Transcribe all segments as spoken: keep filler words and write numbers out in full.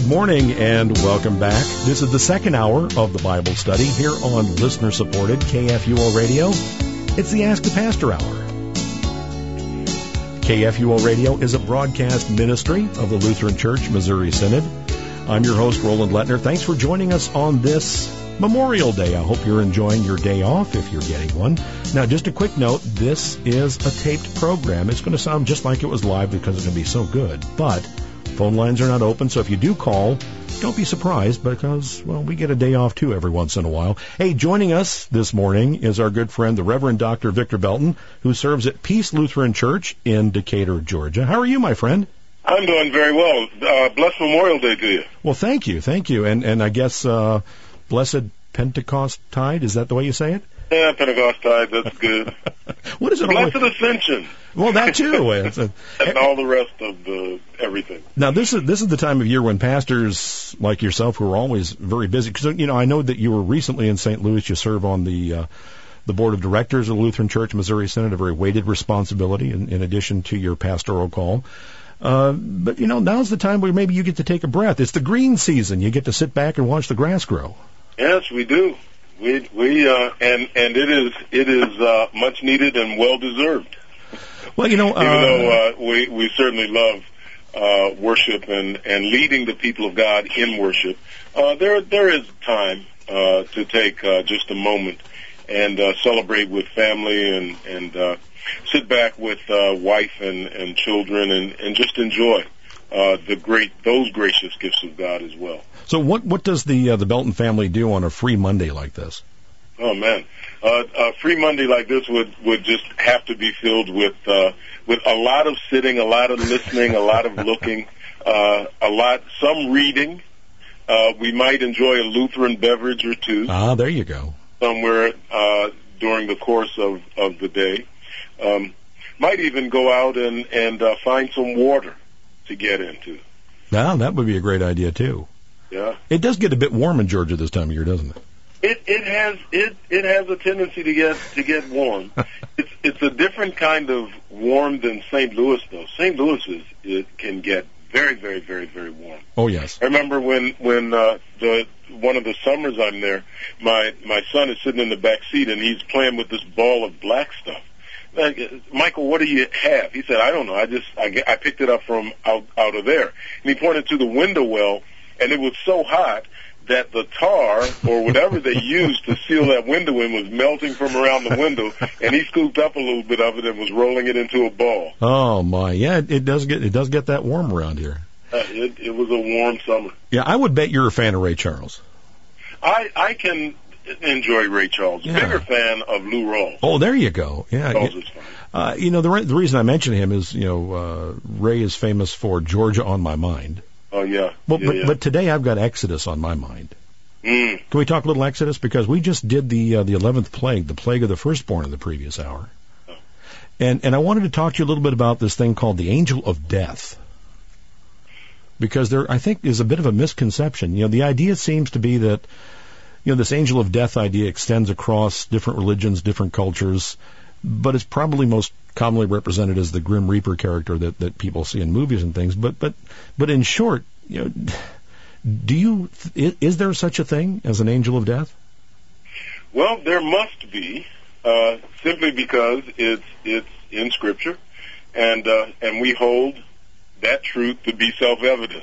morning and welcome back. This is the second hour of the Bible study here on listener-supported K F U O Radio. It's the Ask the Pastor Hour. K F U O Radio is a broadcast ministry of the Lutheran Church Missouri Synod. I'm your host, Roland Lettner. Thanks for joining us on this Memorial Day. I hope you're enjoying your day off if you're getting one. Now, just a quick note, this is a taped program. It's going to sound just like it was live because it's going to be so good. But phone lines are not open, so if you do call, don't be surprised because, well, we get a day off too every once in a while. Hey, joining us this morning is our good friend, the Reverend Doctor Victor Belton, who serves at Peace Lutheran Church in Decatur, Georgia. How are you, my friend? I'm doing very well. Uh, blessed Memorial Day to you. Well, thank you, thank you. And and I guess uh, Blessed Pentecost Tide, is that the way you say it? Yeah, Pentecost Tide, that's good. What is it? Blessed always... Ascension. Well, that too. It's a... and all the rest of the everything. Now, this is this is the time of year when pastors like yourself, who are always very busy, because, you know, I know that you were recently in Saint Louis. You serve on the uh, the board of directors of the Lutheran Church Missouri Synod, a very weighted responsibility in, in addition to your pastoral call. Uh, but, you know, now's the time where maybe you get to take a breath. It's the green season. You get to sit back and watch the grass grow. Yes, we do. We we uh, and and it is it is uh, much needed and well deserved. Well, you know, uh, even though uh, we we certainly love uh, worship and, and leading the people of God in worship, uh, there there is time uh, to take uh, just a moment and uh, celebrate with family and and uh, sit back with uh, wife and, and children and, and just enjoy uh, the great those gracious gifts of God as well. So what what does the uh, the Belton family do on a free Monday like this? Oh man, uh, a free Monday like this would, would just have to be filled with uh, with a lot of sitting, a lot of listening, a lot of looking, uh, a lot some reading. Uh, we might enjoy a Lutheran beverage or two. Ah, there you go. Somewhere uh, during the course of, of the day. Um, might even go out and and uh, find some water to get into. Now, that would be a great idea too. Yeah, it does get a bit warm in Georgia this time of year, doesn't it? It it has it it has a tendency to get to get warm. it's it's a different kind of warm than Saint Louis though. Saint Louis is it can get very very very very warm. Oh yes. I remember when when uh, the one of the summers I'm there, my my son is sitting in the back seat and he's playing with this ball of black stuff. Like, Michael, what do you have? He said, I don't know. I just I, I picked it up from out out of there. And he pointed to the window well. And it was so hot that the tar or whatever they used to seal that window in was melting from around the window, and he scooped up a little bit of it and was rolling it into a ball. Oh my, yeah, it, it does get it does get that warm around here. Uh, it, it was a warm summer. Yeah, I would bet you're a fan of Ray Charles. I I can enjoy Ray Charles. Yeah. Bigger fan of Lou Rawls. Oh, there you go. Yeah, Rawls yeah. is fine. Uh, you know, the re- the reason I mention him is, you know, uh, Ray is famous for Georgia on My Mind. Oh, yeah. Well, yeah, but, yeah. but today I've got Exodus on my mind. Mm. Can we talk a little Exodus? Because we just did the uh, the eleventh plague, the plague of the firstborn in the previous hour. Oh. And and I wanted to talk to you a little bit about this thing called the angel of death. Because there, I think, is a bit of a misconception. You know, the idea seems to be that, you know, this angel of death idea extends across different religions, different cultures, but it's probably most commonly represented as the Grim Reaper character that, that people see in movies and things. But but but in short, you know, do you is there such a thing as an angel of death? Well, there must be, uh, simply because it's it's in Scripture, and uh, and we hold that truth to be self-evident.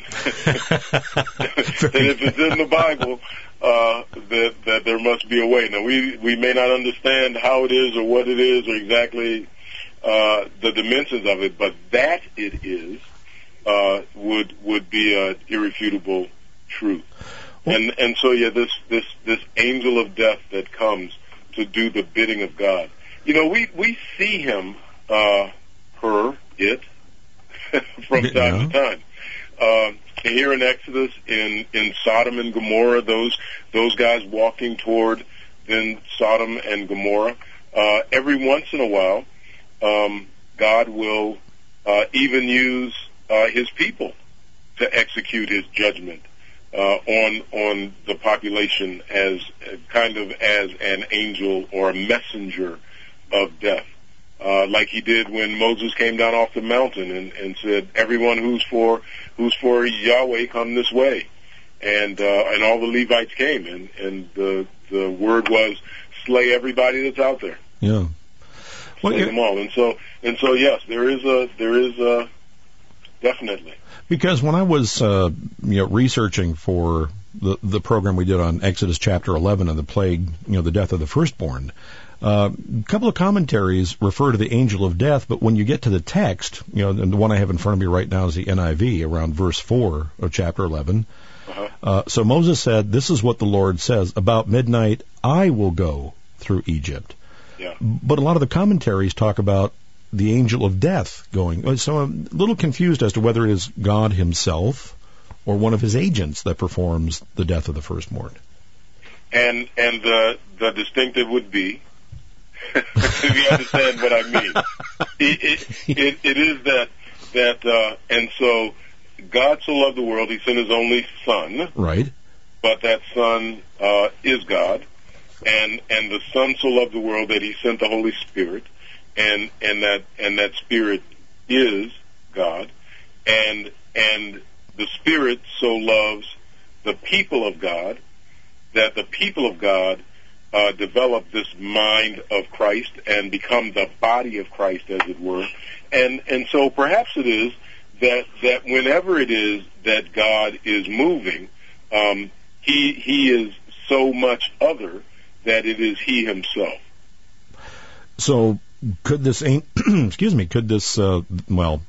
That if it's in the Bible, uh, that that there must be a way. Now we we may not understand how it is or what it is or exactly uh, the dimensions of it, but that it is uh, would would be an irrefutable truth. And and so yeah, this this this angel of death that comes to do the bidding of God. You know, we we see him, uh, her, it, from time yeah. to time. Uh, here in Exodus, in in Sodom and Gomorrah, those those guys walking toward then Sodom and Gomorrah. Uh, every once in a while, um, God will uh, even use uh, His people to execute His judgment uh, on on the population as uh, kind of as an angel or a messenger of death, uh, like He did when Moses came down off the mountain and, and said, "Everyone who's for who's for Yahweh, come this way." and uh, and all the Levites came, and and the the word was slay everybody that's out there. Yeah, well, slay them all, and so and so yes, there is a there is a definitely. Because when I was uh, you know researching for the the program we did on Exodus chapter eleven and the plague, you know, the death of the firstborn, uh, a couple of commentaries refer to the angel of death, but when you get to the text, you know, and the one I have in front of me right now is the N I V, around verse four of chapter eleven. Uh-huh. Uh, so Moses said, "This is what the Lord says: about midnight I will go through Egypt." Yeah. But a lot of the commentaries talk about the angel of death going. So I'm a little confused as to whether it is God himself or one of his agents that performs the death of the firstborn. And and the the distinctive would be, if you understand what I mean, it it, it, it is that that uh, and so God so loved the world he sent his only Son. Right. But that Son uh, is God, and and the Son so loved the world that he sent the Holy Spirit. And and that and that Spirit is God, and and the Spirit so loves the people of God that the people of God uh, develop this mind of Christ and become the body of Christ, as it were. And and so perhaps it is that that whenever it is that God is moving, um, he he is so much other that it is he himself. So. Could this, excuse me, could this, uh, well,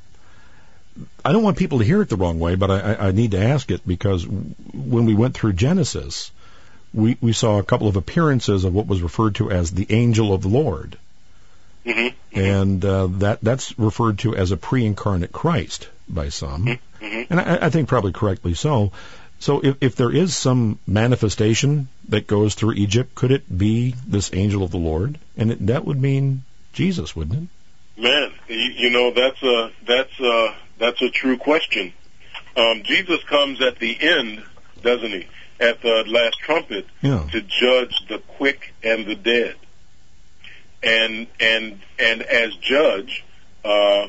I don't want people to hear it the wrong way, but I, I need to ask it because when we went through Genesis, we, we saw a couple of appearances of what was referred to as the angel of the Lord. Mm-hmm. And uh, that that's referred to as a pre-incarnate Christ by some, mm-hmm. and I, I think probably correctly so. So if, if there is some manifestation that goes through Egypt, could it be this angel of the Lord? And it, that would mean Jesus, wouldn't it? Man, you, you know that's a that's a that's a true question. Um, Jesus comes at the end, doesn't he? At the last trumpet, yeah. to judge the quick and the dead, and and and as judge, uh,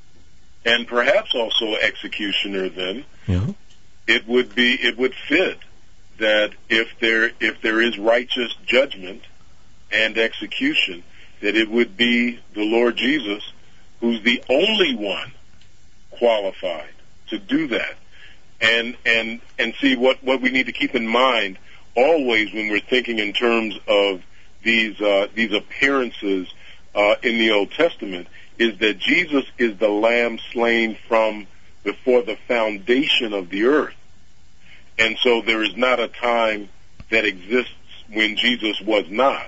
and perhaps also executioner. Then yeah. it would be it would fit that if there if there is righteous judgment and execution, that it would be the Lord Jesus who's the only one qualified to do that. And and and see what, what we need to keep in mind always when we're thinking in terms of these uh, these appearances uh, in the Old Testament is that Jesus is the Lamb slain from before the foundation of the earth. And so there is not a time that exists when Jesus was not.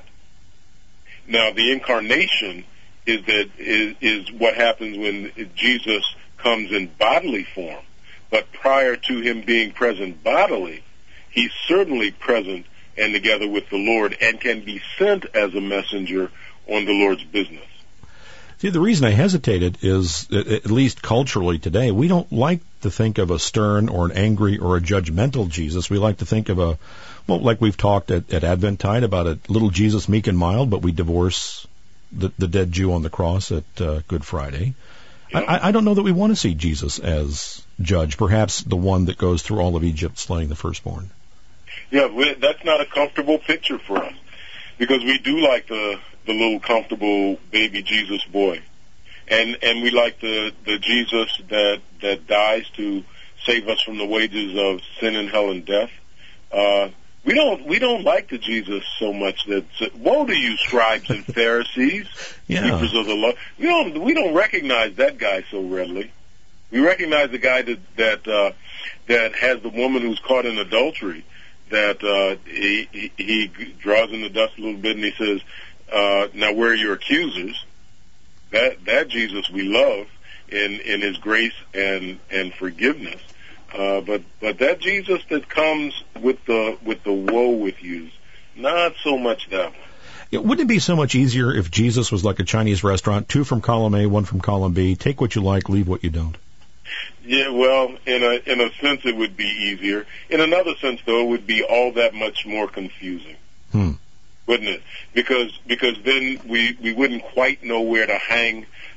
Now, the incarnation is that is, is what happens when Jesus comes in bodily form. But prior to him being present bodily, he's certainly present and together with the Lord and can be sent as a messenger on the Lord's business. See, the reason I hesitated is, at least culturally today, we don't like to think of a stern or an angry or a judgmental Jesus. We like to think of a, well, like we've talked at, at Adventtide about a little Jesus meek and mild, but we divorce the, the dead Jew on the cross at uh, Good Friday. Yeah. I, I don't know that we want to see Jesus as judge, perhaps the one that goes through all of Egypt slaying the firstborn. Yeah, that's not a comfortable picture for us because we do like the the little comfortable baby Jesus boy. And and we like the, the Jesus that, that dies to save us from the wages of sin and hell and death. Uh, we don't we don't like the Jesus so much that woe to you, scribes and Pharisees, yeah. keepers of the law. We don't we don't recognize that guy so readily. We recognize the guy that that uh, that has the woman who's caught in adultery. That uh, he, he he draws in the dust a little bit and he says, Uh, now, where are your accusers? That that Jesus we love in, in His grace and and forgiveness, uh, but but that Jesus that comes with the with the woe with yous, not so much that one. Yeah, wouldn't it be so much easier if Jesus was like a Chinese restaurant, two from column A, one from column B, take what you like, leave what you don't? Yeah, well, in a in a sense it would be easier. In another sense, though, it would be all that much more confusing. Hmm. Wouldn't it? Because because then we, we wouldn't quite know where to hang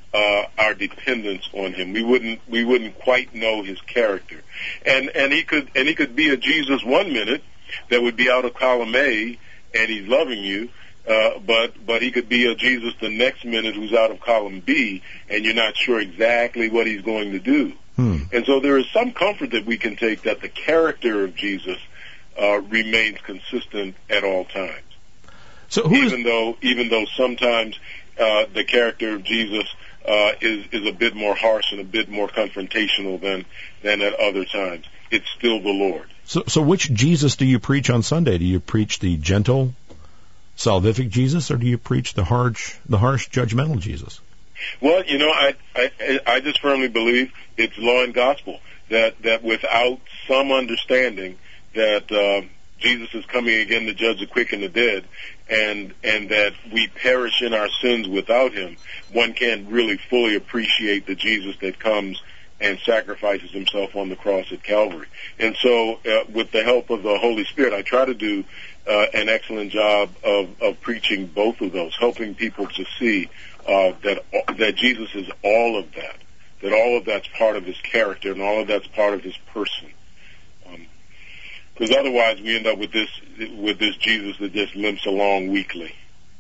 uh, our dependence on him. We wouldn't we wouldn't quite know his character, and and he could and he could be a Jesus one minute that would be out of column A and he's loving you, uh, but but he could be a Jesus the next minute who's out of column B and you're not sure exactly what he's going to do. Hmm. And so there is some comfort that we can take that the character of Jesus uh, remains consistent at all times. So who even is... though even though sometimes uh, the character of Jesus uh, is is a bit more harsh and a bit more confrontational than than at other times, it's still the Lord. So, so which Jesus do you preach on Sunday? Do you preach the gentle, salvific Jesus, or do you preach the harsh, the harsh, judgmental Jesus? Well, you know, I I, I just firmly believe it's law and gospel that that without some understanding that uh, Jesus is coming again to judge the quick and the dead, and and that we perish in our sins without him, one can't really fully appreciate the Jesus that comes and sacrifices himself on the cross at Calvary. And so uh, with the help of the Holy Spirit, I try to do uh, an excellent job of, of preaching both of those, helping people to see uh, that that Jesus is all of that, that all of that's part of his character and all of that's part of his person. Because um, otherwise we end up with this with this Jesus that just limps along weakly.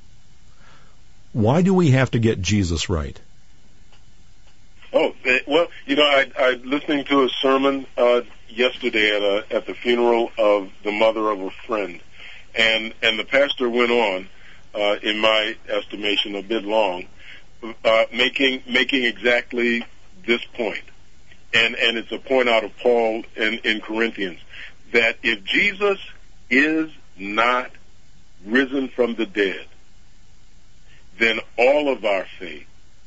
Why do we have to get Jesus right? Oh, well, you know, I, I listening to a sermon uh, yesterday at a, at the funeral of the mother of a friend, and and the pastor went on, uh, in my estimation, a bit long, uh, making making exactly this point, and and it's a point out of Paul in, in Corinthians, that if Jesus is not risen from the dead, then all of our faith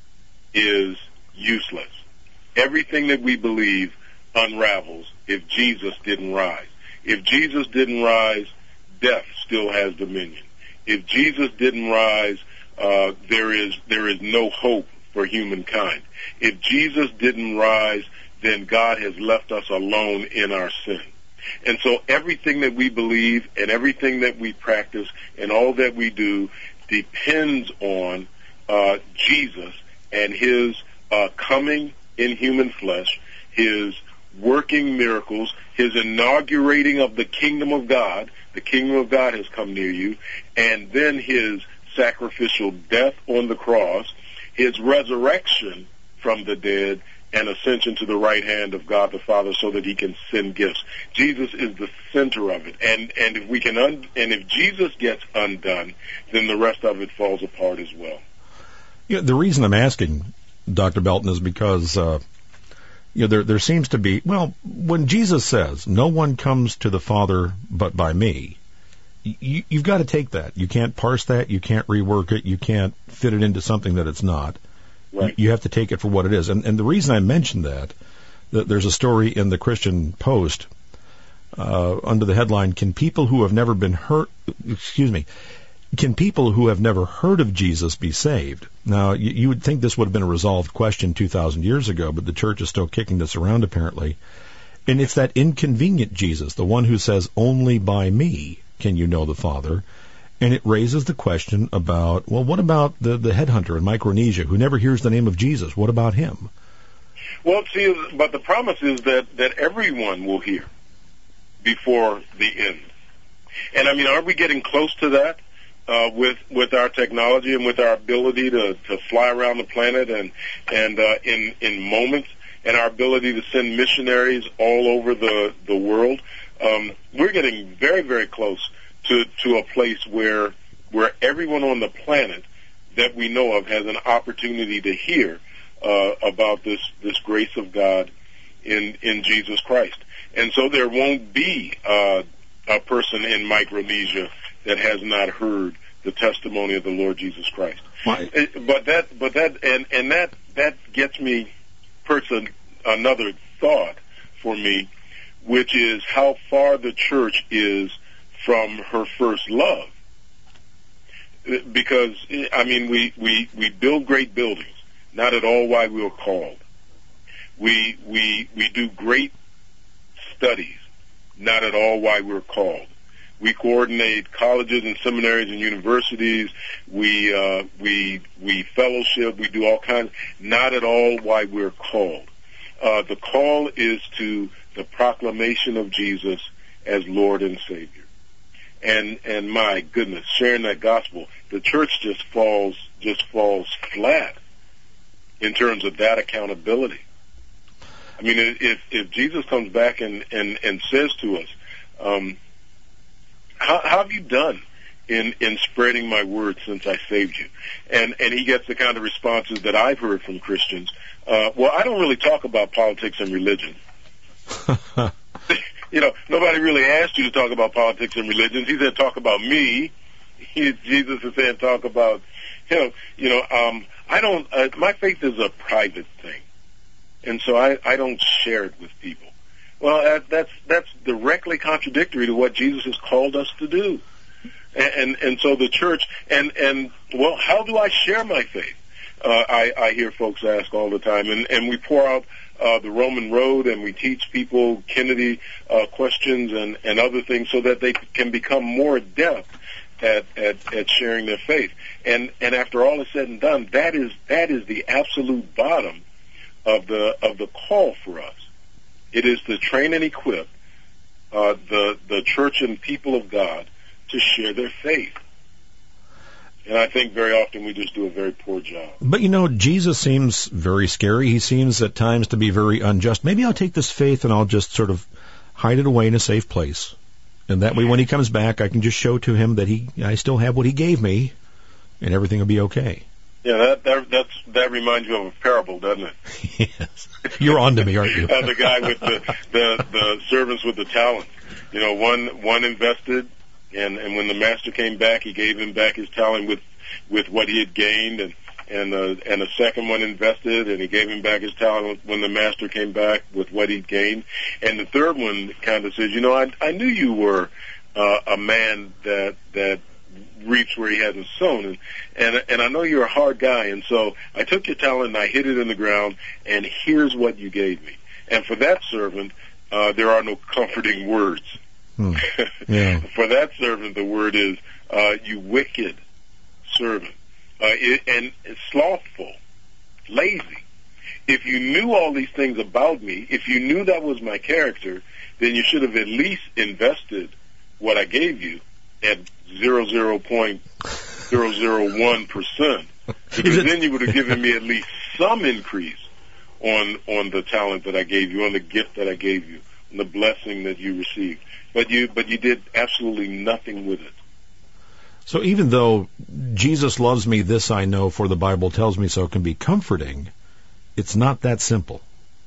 is useless. Everything that we believe unravels if Jesus didn't rise. If Jesus didn't rise, death still has dominion. If Jesus didn't rise, uh, there is there is no hope for humankind. If Jesus didn't rise, then God has left us alone in our sin. And so everything that we believe and everything that we practice and all that we do depends on uh, Jesus and his Uh, coming in human flesh, his working miracles, his inaugurating of the kingdom of God. The kingdom of God has come near you, and then his sacrificial death on the cross, his resurrection from the dead, and ascension to the right hand of God the Father so that he can send gifts. Jesus is the center of it, and and if we can un- and if Jesus gets undone, then the rest of it falls apart as well. Yeah, the reason I'm asking, Doctor Belton, is because uh, you know there there seems to be, well, when Jesus says, "No one comes to the Father but by me," you, you've got to take that. You can't parse that. You can't rework it. You can't fit it into something that it's not. Right. You, you have to take it for what it is. And, and the reason I mentioned that, that there's a story in the Christian Post uh, under the headline, "Can people who have never been hurt, excuse me, Can people who have never heard of Jesus be saved?" Now, you, you would think this would have been a resolved question two thousand years ago, but the church is still kicking this around, apparently. And it's that inconvenient Jesus, the one who says, "Only by me can you know the Father." And it raises the question about, well, what about the, the headhunter in Micronesia who never hears the name of Jesus? What about him? Well, see, but the promise is that, that everyone will hear before the end. And, I mean, are we getting close to that? Uh, with with our technology and with our ability to, to fly around the planet and and uh, in in moments, and our ability to send missionaries all over the the world, um, we're getting very very close to to a place where where everyone on the planet that we know of has an opportunity to hear uh, about this this grace of God in in Jesus Christ, and so there won't be uh, a person in Micronesia that has not heard the testimony of the Lord Jesus Christ. Why? But that, but that, and, and that, that gets me, person, another thought for me, which is how far the church is from her first love. Because, I mean, we, we, we build great buildings, not at all why we were called. We, we, we do great studies, not at all why we're called. we coordinate colleges and seminaries and universities. We uh, we we fellowship. We do all kinds. Not at all why we're called. Uh, the call is to the proclamation of Jesus as Lord and Savior. And and my goodness, sharing that gospel, the church just falls just falls flat in terms of that accountability. I mean, if if Jesus comes back and and, and says to us, um, how, how have you done in in spreading my word since I saved you? And and he gets the kind of responses that I've heard from Christians. Uh, well, I don't really talk about politics and religion. You know, nobody really asked you to talk about politics and religion. He said, talk about me. He, Jesus is saying, talk about him. You know, um, I don't, uh, my faith is a private thing. And so I, I don't share it with people. Well, uh, that's, that's directly contradictory to what Jesus has called us to do. And, and, and so the church, and, and, well, how do I share my faith? Uh, I, I hear folks ask all the time, and, and we pour out uh, the Roman Road, and we teach people Kennedy uh, questions and, and other things so that they can become more adept at, at, at sharing their faith. And, and after all is said and done, that is that is the absolute bottom of the of the call for us. It is to train and equip uh, the the church and people of God to share their faith. And I think very often we just do a very poor job. But, you know, Jesus seems very scary. He seems at times to be very unjust. Maybe I'll take this faith and I'll just sort of hide it away in a safe place. And that way when he comes back, I can just show to him that he I still have what he gave me, and everything will be okay. Yeah, that that that's, that reminds you of a parable, doesn't it? Yes. You're on to me, aren't you? As the guy with the, the, the servants with the talents. You know, one one invested, And, and when the master came back, he gave him back his talent with, with what he had gained, and and uh, and the second one invested, and he gave him back his talent when the master came back with what he'd gained, and the third one kind of says, you know, I I knew you were uh, a man that that reaps where he hasn't sown, and and and I know you're a hard guy, and so I took your talent and I hid it in the ground, and here's what you gave me. And for that servant, uh, there are no comforting words. Hmm. Yeah. For that servant, the word is, uh, you wicked servant, uh, it, and slothful, lazy. If you knew all these things about me, if you knew that was my character, then you should have at least invested what I gave you at zero zero point zero zero one percent, because then you would have given me at least some increase on on the talent that I gave you, on the gift that I gave you, on the blessing that you received. But you, but you did absolutely nothing with it. So even though Jesus loves me, this I know, for the Bible tells me so, can be comforting, it's not that simple.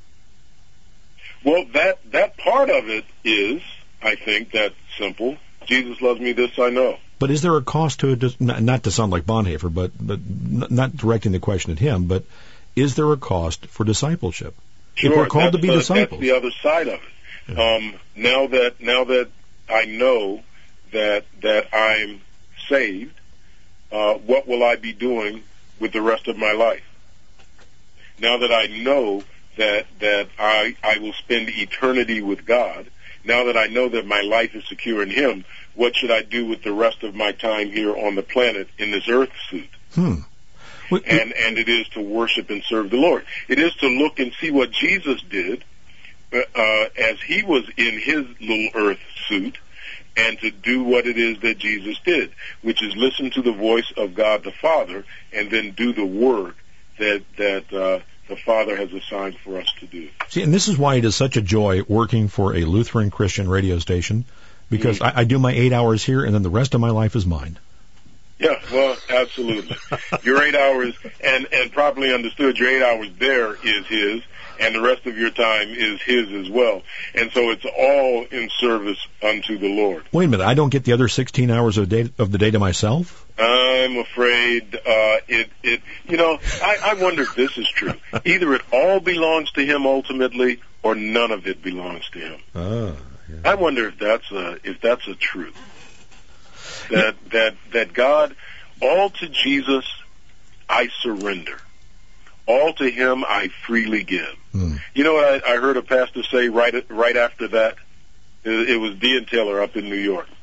Well, that that part of it is, I think, that simple. Jesus loves me, this I know. But is there a cost to it? Not to sound like Bonhoeffer, but but not directing the question at him, but is there a cost for discipleship? Sure, if we're called to be the, disciples. That's the other side of it. Um, now that now that I know that that I'm saved, uh, what will I be doing with the rest of my life? Now that I know that that I I will spend eternity with God, now that I know that my life is secure in Him, what should I do with the rest of my time here on the planet in this earth suit? Hmm. Well, and and it is to worship and serve the Lord. It is to look and see what Jesus did. Uh, as he was in his little earth suit, and to do what it is that Jesus did, which is listen to the voice of God the Father, and then do the work that that uh, the Father has assigned for us to do. See, and this is why it is such a joy working for a Lutheran Christian radio station, because mm-hmm. I, I do my eight hours here, and then the rest of my life is mine. Yeah, well, absolutely. Your eight hours, and, and properly understood, your eight hours there is his, and the rest of your time is his as well. And so it's all in service unto the Lord. Wait a minute, I don't get the other sixteen hours of, day, of the day to myself? I'm afraid uh, it, it, you know, I, I wonder if this is true. Either it all belongs to him ultimately, or none of it belongs to him. Ah, yeah. I wonder if that's a, if that's a truth. That, that, that God, all to Jesus I surrender. All to him I freely give. Hmm. You know what I, I heard a pastor say right right after that? It, it was Dean Taylor up in New York.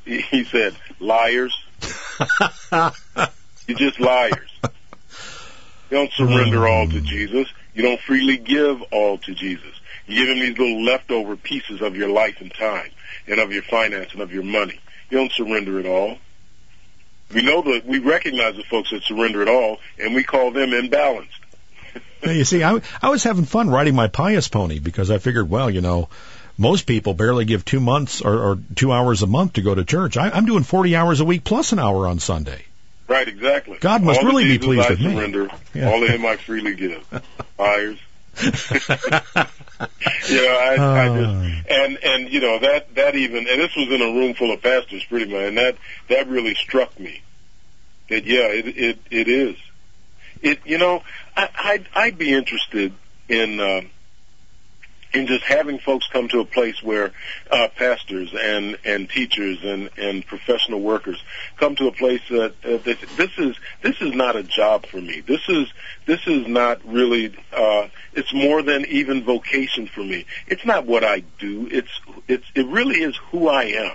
he, he said, liars. You're just liars. You don't surrender all to Jesus. You don't freely give all to Jesus. You give him these little leftover pieces of your life and time and of your finance and of your money. You don't surrender it all. We know that we recognize the folks that surrender it all, and we call them imbalanced. You see, I, I was having fun riding my pious pony because I figured, well, you know, most people barely give two months or, or two hours a month to go to church. I, I'm doing forty hours a week plus an hour on Sunday. Right, exactly. God must all really be pleased I with me. Surrender, yeah. All of him I freely give. Liars. you know, I, uh. I just, and, and, you know, that, that even, and this was in a room full of pastors pretty much, and that, that really struck me. That, yeah, it, it, it is. It, you know, I, I'd, I'd be interested in, uh, in just having folks come to a place where, uh, pastors and, and teachers and, and professional workers come to a place that, uh, that this is, this is not a job for me. This is, this is not really, uh, it's more than even vocation for me. It's not what I do. It's, it's, it really is who I am.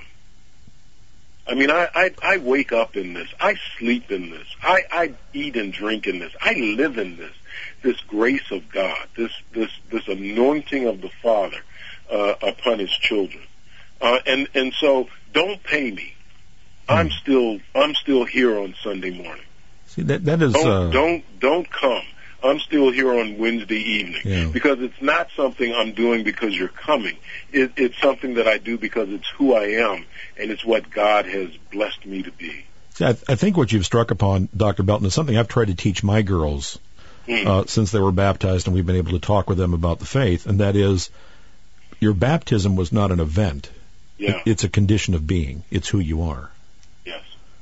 I mean, I, I, I wake up in this. I sleep in this. I, I eat and drink in this. I live in this. This grace of God, this, this, this anointing of the Father, uh, upon his children. Uh, and, and so don't pay me. I'm still, I'm still here on Sunday morning. See, that, that is, don't, uh... don't, don't come. I'm still here on Wednesday evening yeah. because it's not something I'm doing because you're coming. It, it's something that I do because it's who I am and it's what God has blessed me to be. See, I, I think what you've struck upon, Doctor Belton, is something I've tried to teach my girls mm. uh, since they were baptized and we've been able to talk with them about the faith, and that is your baptism was not an event. Yeah. It, it's a condition of being. It's who you are. Yes.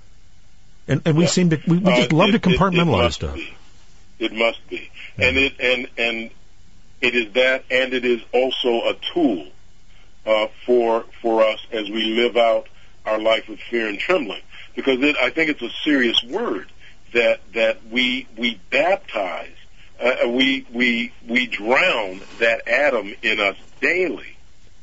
And, and we yeah. seem to, we, we just uh, love it, to compartmentalize it, it stuff. Be. It must be. Mm-hmm. And it and and it is that, and it is also a tool uh, for for us as we live out our life with fear and trembling. Because it, I think it's a serious word that that we we baptize, uh, we we we drown that Adam in us daily,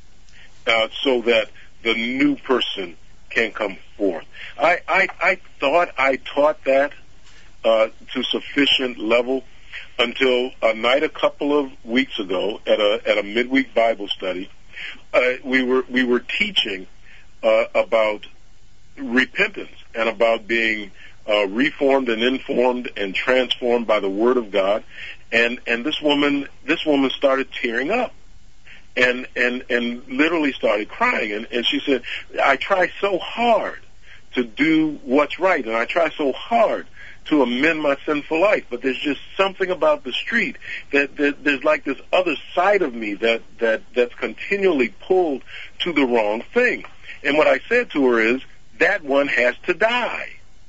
uh, so that the new person can come forth. I I, I thought I taught that. Uh, to sufficient level until a night a couple of weeks ago at a at a midweek Bible study, uh, we were we were teaching uh, about repentance and about being uh, reformed and informed and transformed by the Word of God, and and this woman this woman started tearing up, and and and literally started crying, and, and she said, I try so hard to do what's right, and I try so hard to amend my sinful life, but there's just something about the street that, that there's like this other side of me that, that that's continually pulled to the wrong thing. And what I said to her is, that one has to die.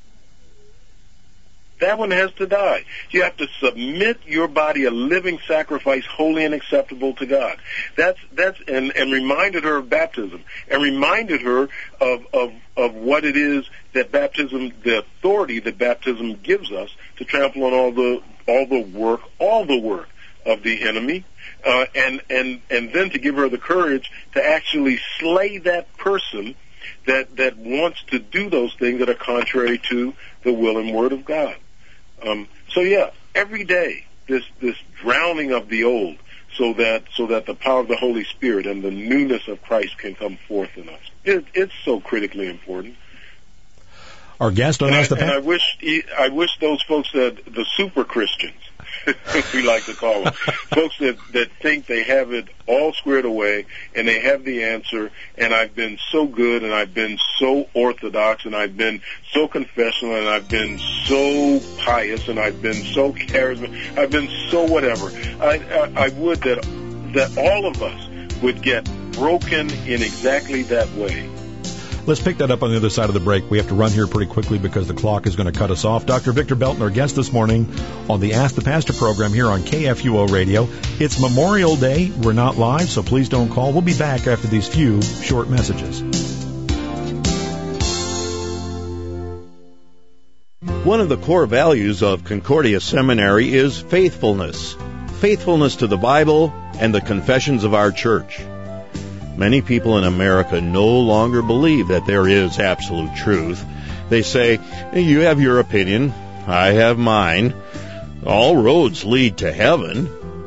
That one has to die. You have to submit your body a living sacrifice, holy and acceptable to God. That's that's and, and reminded her of baptism, and reminded her of, of of what it is that baptism, the authority that baptism gives us to trample on all the all the work, all the work of the enemy, uh, and and and then to give her the courage to actually slay that person that that wants to do those things that are contrary to the will and word of God. Um, so yeah, every day this this drowning of the old, so that so that the power of the Holy Spirit and the newness of Christ can come forth in us. It, it's so critically important. Our guest on Ask the Pastor. And I wish I wish those folks that the super Christians, we like to call them, folks that, that think they have it all squared away and they have the answer, and I've been so good and I've been so orthodox and I've been so confessional and I've been so pious and I've been so charismatic, I've been so whatever. I, I, I would that that all of us would get broken in exactly that way. Let's pick that up on the other side of the break. We have to run here pretty quickly because the clock is going to cut us off. Doctor Victor Belton, our guest this morning on the Ask the Pastor program here on K F U O Radio. It's Memorial Day. We're not live, so please don't call. We'll be back after these few short messages. One of the core values of Concordia Seminary is faithfulness. Faithfulness to the Bible and the confessions of our church. Many people in America no longer believe that there is absolute truth. They say, you have your opinion, I have mine. All roads lead to heaven.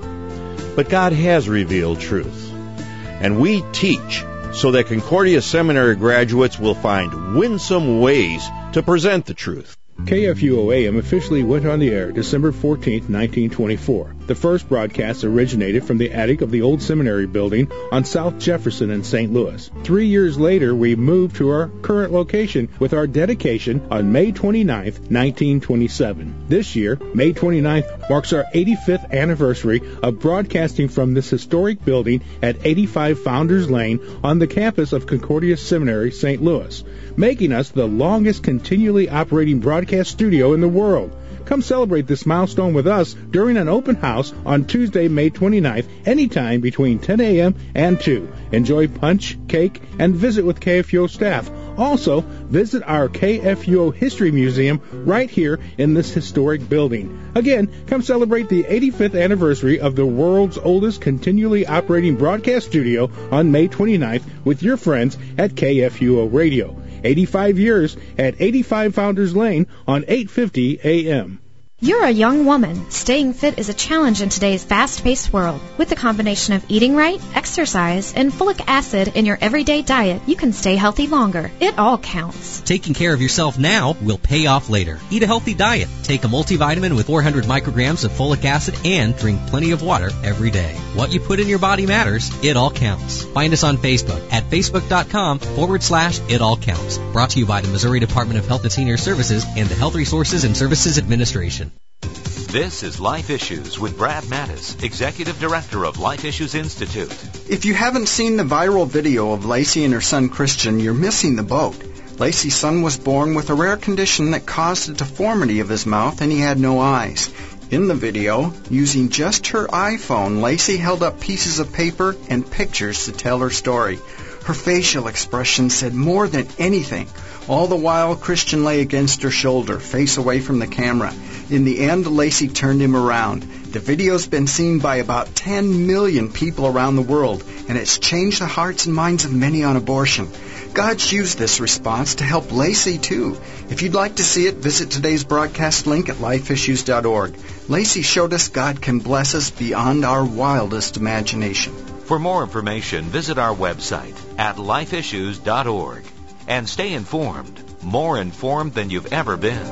But God has revealed truth. And we teach so that Concordia Seminary graduates will find winsome ways to present the truth. K F U O A M officially went on the air December fourteenth, nineteen twenty-four. The first broadcast originated from the attic of the old seminary building on South Jefferson in Saint Louis. Three years later, we moved to our current location with our dedication on May twenty-ninth, nineteen twenty-seven. This year, May twenty-ninth, marks our eighty-fifth anniversary of broadcasting from this historic building at eighty-five Founders Lane on the campus of Concordia Seminary, Saint Louis, making us the longest continually operating broadcast studio in the world. Come celebrate this milestone with us during an open house on Tuesday, May twenty-ninth, anytime between ten a.m. and two. Enjoy punch, cake, and visit with K F U O staff. Also, visit our K F U O History Museum right here in this historic building. Again, come celebrate the eighty-fifth anniversary of the world's oldest continually operating broadcast studio on May twenty-ninth with your friends at K F U O Radio. eighty-five years at eighty-five Founders Lane on eight fifty A M. You're a young woman. Staying fit is a challenge in today's fast-paced world. With the combination of eating right, exercise, and folic acid in your everyday diet, you can stay healthy longer. It all counts. Taking care of yourself now will pay off later. Eat a healthy diet. Take a multivitamin with four hundred micrograms of folic acid and drink plenty of water every day. What you put in your body matters. It all counts. Find us on Facebook at facebook.com forward slash it all counts. Brought to you by the Missouri Department of Health and Senior Services and the Health Resources and Services Administration. This is Life Issues with Brad Mattis, Executive Director of Life Issues Institute. If you haven't seen the viral video of Lacey and her son Christian, you're missing the boat. Lacey's son was born with a rare condition that caused a deformity of his mouth, and he had no eyes. In the video, using just her iPhone, Lacey held up pieces of paper and pictures to tell her story. Her facial expression said more than anything. All the while, Christian lay against her shoulder, face away from the camera. In the end, Lacey turned him around. The video's been seen by about ten million people around the world, and it's changed the hearts and minds of many on abortion. God's used this response to help Lacey, too. If you'd like to see it, visit today's broadcast link at life issues dot org. Lacey showed us God can bless us beyond our wildest imagination. For more information, visit our website at life issues dot org. And stay informed, more informed than you've ever been.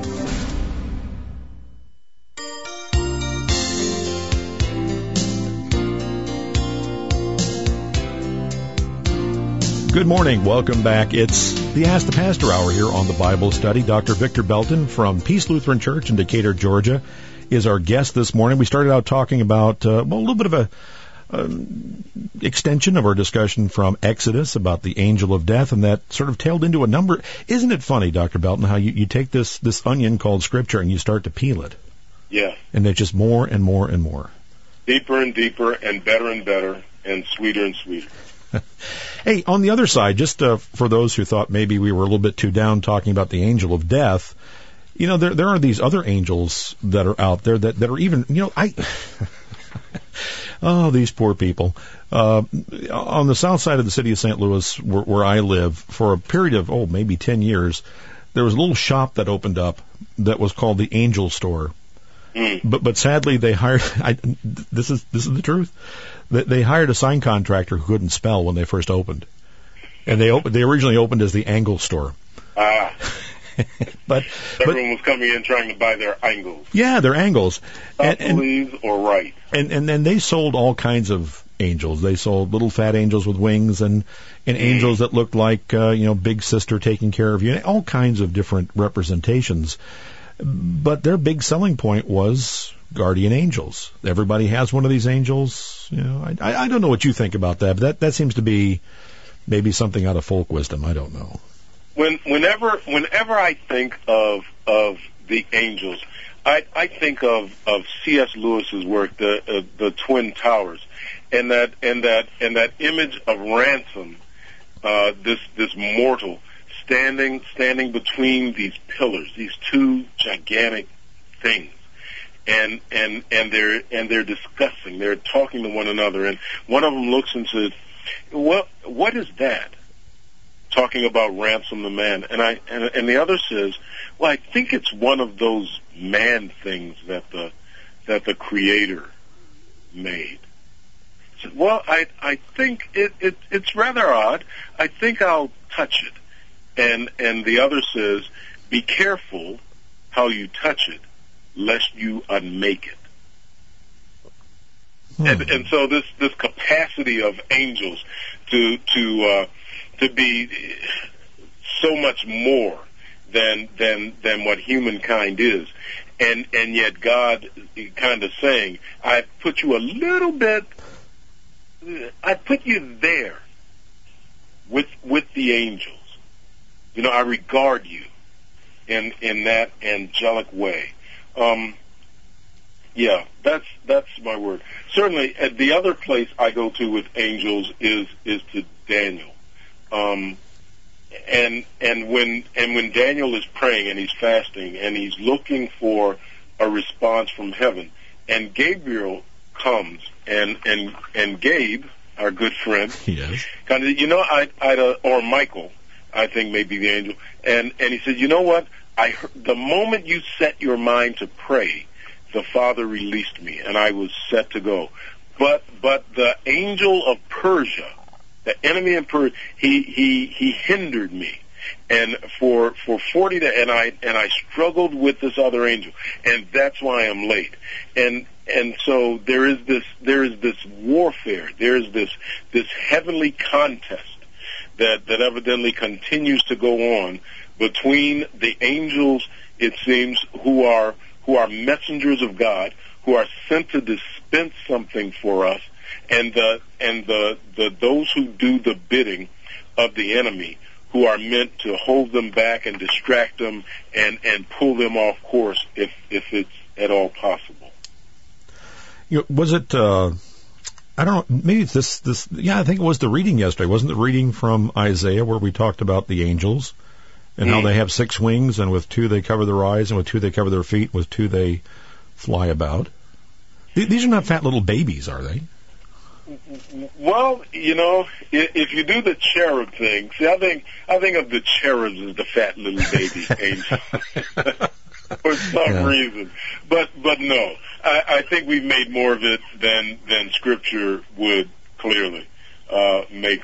Good morning. Welcome back. It's the Ask the Pastor Hour here on the Bible Study. Doctor Victor Belton from Peace Lutheran Church in Decatur, Georgia, is our guest this morning. We started out talking about, uh, well, a little bit of a Um, extension of our discussion from Exodus about the angel of death, and that sort of tailed into a number. Isn't it funny, Doctor Belton, how you, you take this, this onion called Scripture and you start to peel it? Yeah. And there's just more and more and more. Deeper and deeper and better and better and sweeter and sweeter. Hey, on the other side, just uh, for those who thought maybe we were a little bit too down talking about the angel of death, you know, there there are these other angels that are out there that, that are even, you know, I... Oh, these poor people. Uh, on the south side of the city of Saint Louis, where, where I live, for a period of, oh, maybe ten years, there was a little shop that opened up that was called the Angel Store. Mm. But but sadly, they hired, I, this is this is the truth, they, they hired a sign contractor who couldn't spell when they first opened. And they opened, they originally opened as the Angle Store. Ah. but everyone but, was coming in trying to buy their angles. Yeah, their angles. And, and, or right. And and then they sold all kinds of angels. They sold little fat angels with wings, and and mm. angels that looked like uh, you know, Big Sister taking care of you. All kinds of different representations. But their big selling point was guardian angels. Everybody has one of these angels. You know, I I don't know what you think about that, but that that seems to be maybe something out of folk wisdom. I don't know. When, whenever, whenever I think of of the angels, I, I think of, of C S Lewis's work, the uh, the Twin Towers, and that and that and that image of ransom, uh, this this mortal standing standing between these pillars, these two gigantic things, and and and they're and they're discussing, they're talking to one another, and one of them looks and says, Well, what is that? Talking about ransom the man, and I and, and the other says, well, I think it's one of those man things that the that the Creator made. I said, well, I I think it, it it's rather odd. I think I'll touch it, and and the other says, be careful how you touch it, lest you unmake it. Hmm. And, and so this this capacity of angels to to uh, to be so much more than than than what humankind is, and and yet God kind of saying, I put you a little bit, I put you there with with the angels. You know, I regard you in in that angelic way. Um, yeah, that's that's my word. Certainly, at the other place I go to with angels is is to Daniel. Um, and and when and when Daniel is praying and he's fasting and he's looking for a response from heaven, and Gabriel comes and and and Gabe, our good friend, yes, kind of, you know, I I uh, or Michael, I think maybe the angel, and and he said, you know what? I heard, the moment you set your mind to pray, the Father released me, and I was set to go. But but the angel of Persia, the enemy in Persia, he he he hindered me, and for for forty days, and I and I struggled with this other angel, and that's why I'm late. And and so there is this there is this warfare, there is this this heavenly contest that that evidently continues to go on between the angels, it seems, who are who are messengers of God, who are sent to dispense something for us, and the and the, the those who do the bidding of the enemy, who are meant to hold them back and distract them and, and pull them off course if if it's at all possible. You know, was it? Uh, I don't know. Maybe it's this. This. Yeah, I think it was the reading yesterday. Wasn't the reading from Isaiah where we talked about the angels? And how they have six wings, and with two they cover their eyes, and with two they cover their feet, with two they fly about. These are not fat little babies, are they? Well, you know, if you do the cherub thing, see, I think I think of the cherubs as the fat little baby angel for some yeah. reason. But but no, I, I think we've made more of it than than Scripture would clearly uh, make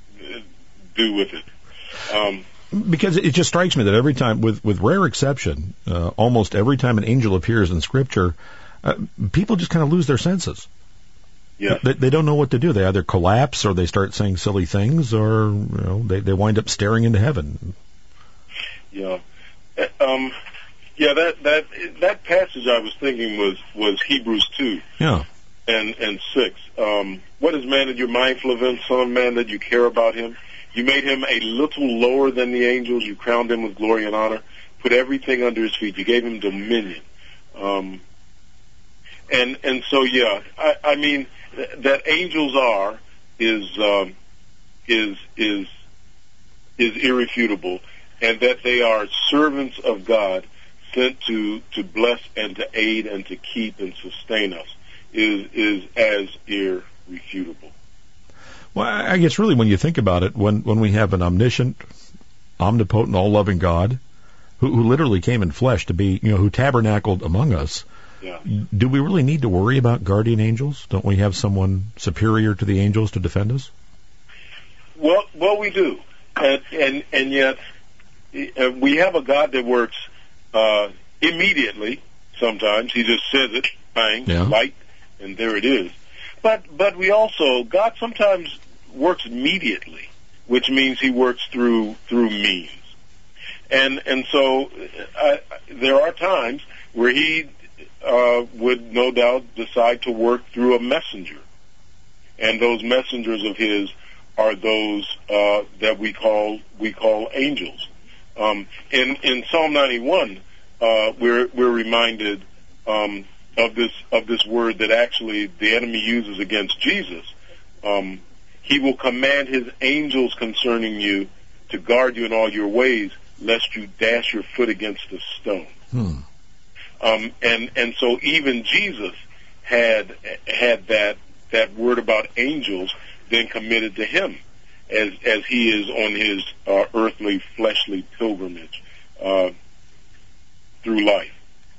do with it. Um, Because it just strikes me that every time, with, with rare exception, uh, almost every time an angel appears in Scripture, uh, people just kind of lose their senses. Yeah. They, they don't know what to do. They either collapse or they start saying silly things, or you know, they, they wind up staring into heaven. Yeah. Um, yeah, that, that that passage I was thinking was, was Hebrews two. Yeah. And, and six. Um, what is man that you're mindful of him, son of man that you care about him? You made him a little lower than the angels. You crowned him with glory and honor. Put everything under his feet. You gave him dominion. Um, and and so yeah, I, I mean th- that angels are is um, is is is irrefutable, and that they are servants of God sent to to bless and to aid and to keep and sustain us is is as irrefutable. Well, I guess really when you think about it, when, when we have an omniscient, omnipotent, all-loving God who, who literally came in flesh to be, you know, who tabernacled among us, yeah. do we really need to worry about guardian angels? Don't we have someone superior to the angels to defend us? Well, well, we do. And, and, and yet uh, we have a God that works uh, immediately sometimes. He just says it, bang, yeah. light, and there it is. But but we also, God sometimes works immediately, which means he works through through means. And and so uh, there are times where he uh, would no doubt decide to work through a messenger. And those messengers of his are those uh, that we call we call angels. Um, in in Psalm ninety-one, uh, we're we're reminded um, of this of this word that actually the enemy uses against Jesus. Um, he will command his angels concerning you to guard you in all your ways, lest you dash your foot against a stone. Hmm. Um, and and so even Jesus had had that that word about angels then committed to him as as he is on his uh, earthly, fleshly pilgrimage uh, through life.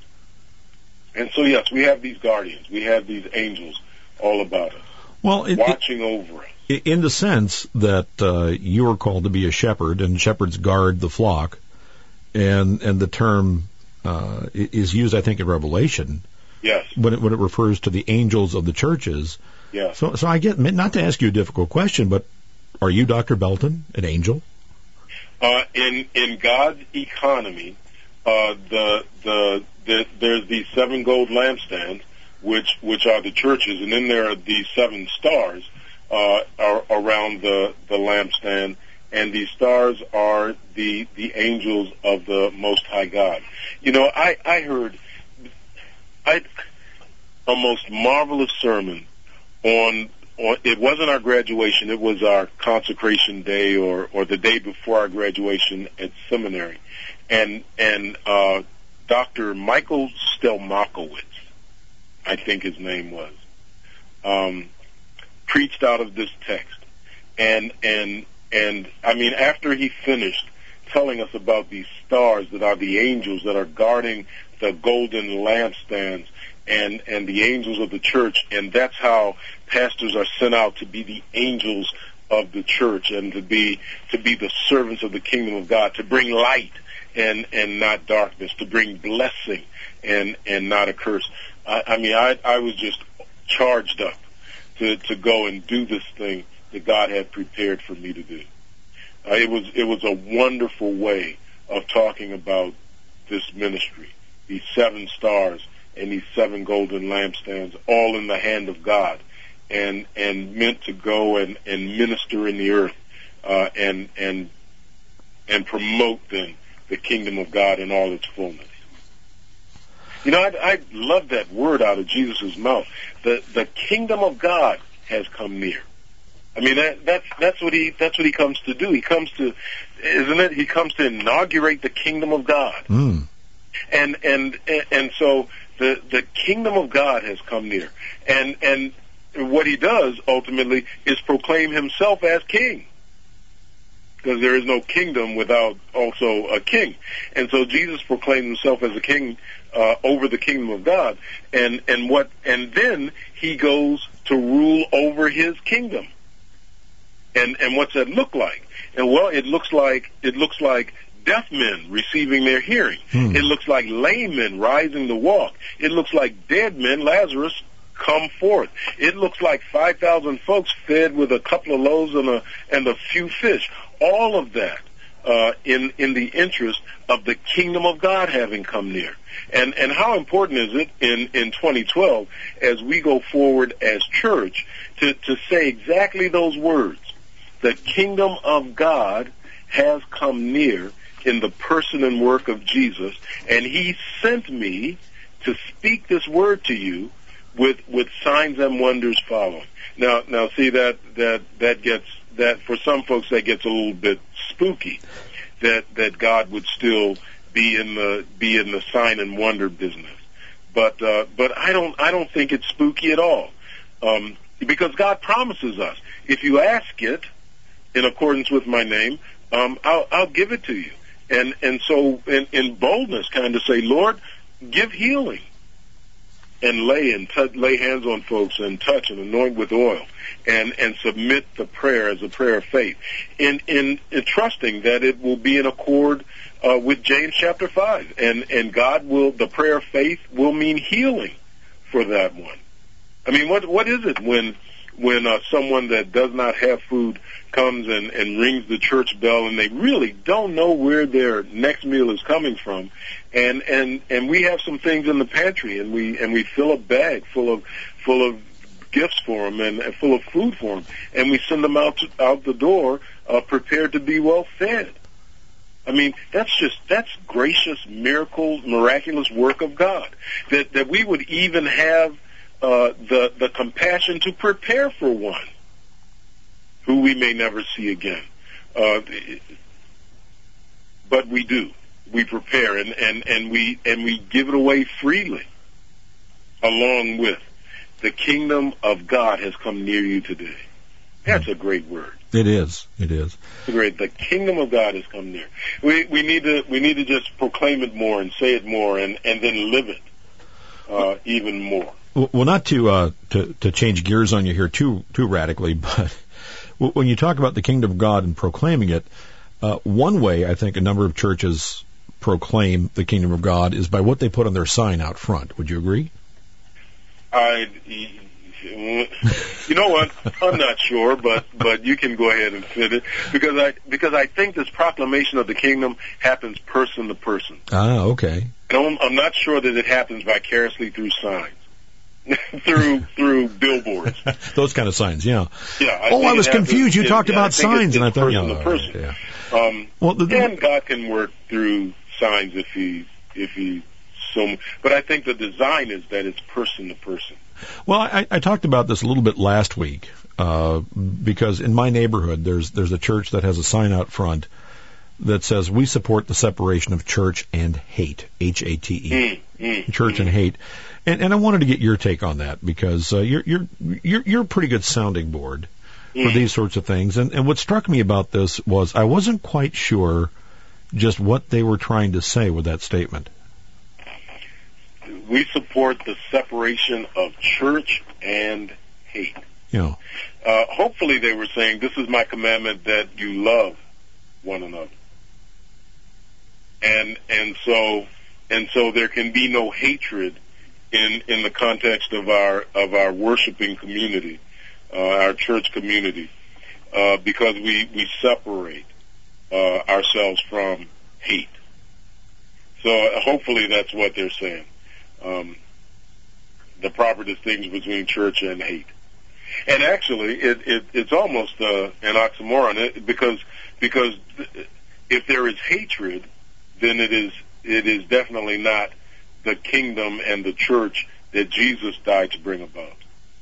And so, yes, we have these guardians. We have these angels all about us, well, it, watching it, over us. In the sense that uh, you are called to be a shepherd, and shepherds guard the flock, and and the term uh, is used, I think, in Revelation. Yes. When it, when it refers to the angels of the churches. Yes. So, so I get, not to ask you a difficult question, but are you, Doctor Belton, an angel? Uh, in in God's economy, uh, the, the the there's these seven gold lampstands, which which are the churches, and then there are these seven stars uh, are around the the lampstand, and these stars are the the angels of the Most High God. You know, I I heard I a most marvelous sermon on. Or it wasn't our graduation, it was our consecration day or, or the day before our graduation at seminary. And and uh, Doctor Michael Stelmakowitz, I think his name was, um, preached out of this text. And and and I mean, after he finished telling us about these stars that are the angels that are guarding the golden lampstands, and and the angels of the church, and that's how pastors are sent out to be the angels of the church and to be to be the servants of the kingdom of God, to bring light and and not darkness, to bring blessing and and not a curse. I, I mean, I I was just charged up to to go and do this thing that God had prepared for me to do. Uh, it was it was a wonderful way of talking about this ministry, these seven stars and these seven golden lampstands, all in the hand of God, and and meant to go and, and minister in the earth, uh, and and and promote then the kingdom of God in all its fullness. You know, I, I love that word out of Jesus' mouth. The the kingdom of God has come near. I mean, that, that's that's what he that's what he comes to do. He comes to, isn't it? He comes to inaugurate the kingdom of God. Mm. And and and so the the kingdom of God has come near, and and what he does ultimately is proclaim himself as king, because there is no kingdom without also a king. And so Jesus proclaimed himself as a king uh, over the kingdom of God, and and what and then he goes to rule over his kingdom. And and what's that look like? And well, it looks like it looks like. deaf men receiving their hearing. Hmm. It looks like lame men rising to walk. It looks like dead men, Lazarus, come forth. It looks like five thousand folks fed with a couple of loaves and a and a few fish. All of that uh, in in the interest of the kingdom of God having come near. And and how important is it in, in twenty twelve as we go forward as church to, to say exactly those words? The kingdom of God has come near in the person and work of Jesus, and he sent me to speak this word to you with with signs and wonders following. Now, now, see that that that gets that for some folks that gets a little bit spooky. That that God would still be in the be in the sign and wonder business, but uh, but I don't I don't think it's spooky at all, um, because God promises us if you ask it in accordance with my name, um, I'll I'll give it to you. And and so in, in boldness, kind of say, Lord, give healing, and lay and t- lay hands on folks and touch and anoint with oil, and, and submit the prayer as a prayer of faith, in in, in trusting that it will be in accord uh, with James chapter five, and and God will the prayer of faith will mean healing for that one. I mean, what what is it when when uh, someone that does not have food comes and, and rings the church bell, and they really don't know where their next meal is coming from, and and and we have some things in the pantry, and we and we fill a bag full of full of gifts for them and, and full of food for them, and we send them out to, out the door uh, prepared to be well fed. I mean, that's just that's gracious, miracle, miraculous work of God. That that we would even have uh, the the compassion to prepare for one who we may never see again. Uh, but we do. We prepare, and, and, and we and we give it away freely, along with the kingdom of God has come near you today. That's a great word. It is. It is. It's great. The kingdom of God has come near. We we need to we need to just proclaim it more and say it more and, and then live it uh, even more. Well, not to uh, to to change gears on you here too too radically, but when you talk about the kingdom of God and proclaiming it, uh, one way I think a number of churches proclaim the kingdom of God is by what they put on their sign out front. Would you agree? I, you know what? I'm not sure, but but you can go ahead and fit it because I because I think this proclamation of the kingdom happens person to person. Ah, okay. And I'm not sure that it happens vicariously through signs. through through billboards, those kind of signs, yeah. Yeah. I oh, I was confused. You it, talked yeah, about I signs, it's, and I it's thought, person yeah, to person. yeah. Um, well, the, the, and God can work through signs if he if he so. But I think the design is that it's person to person. Well, I, I talked about this a little bit last week uh, because in my neighborhood, there's there's a church that has a sign out front that says we support the separation of church and hate, H A T E, mm, mm, church mm. and hate. And, and I wanted to get your take on that because uh, you're you're you're you're a pretty good sounding board mm. for these sorts of things. And, and what struck me about this was I wasn't quite sure just what they were trying to say with that statement. We support the separation of church and hate. You know, uh, hopefully they were saying this is my commandment that you love one another. And and so and so there can be no hatred in in the context of our of our worshiping community, uh, our church community, uh, because we we separate uh, ourselves from hate. So uh, hopefully that's what they're saying. Um, the proper distinction between church and hate. And actually, it, it, it's almost uh, an oxymoron it, because because if there is hatred, then it is it is definitely not the kingdom and the church that Jesus died to bring about.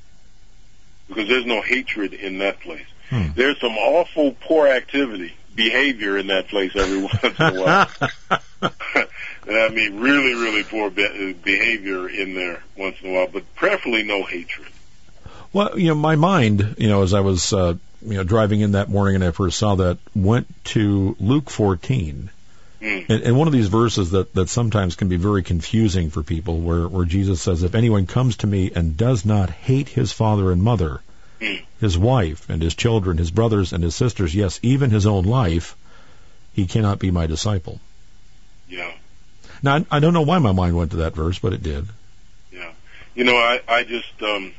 Because there's no hatred in that place. Hmm. There's some awful poor activity, behavior in that place every once in a while. I mean, really, really poor be- behavior in there once in a while, but preferably no hatred. Well, you know, my mind, you know, as I was, uh, you know, driving in that morning and I first saw that, went to Luke fourteen. Mm. And, and one of these verses that, that sometimes can be very confusing for people where, where Jesus says, if anyone comes to me and does not hate his father and mother, mm. his wife and his children, his brothers and his sisters, yes, even his own life, he cannot be my disciple. Yeah. Now, I, I don't know why my mind went to that verse, but it did. Yeah. You know, I, I just, um,